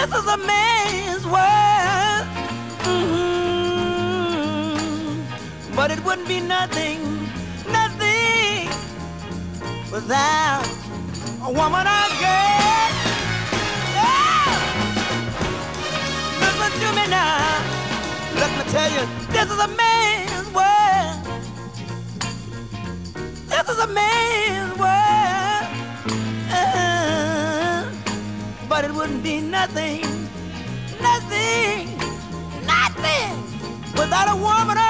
This is a man's world. But it wouldn't be nothing, nothing without a woman or girl. Yeah. Listen to me now. Let me tell you, this is a man's world. This is a man's world. But it wouldn't be nothing, nothing, nothing without a woman or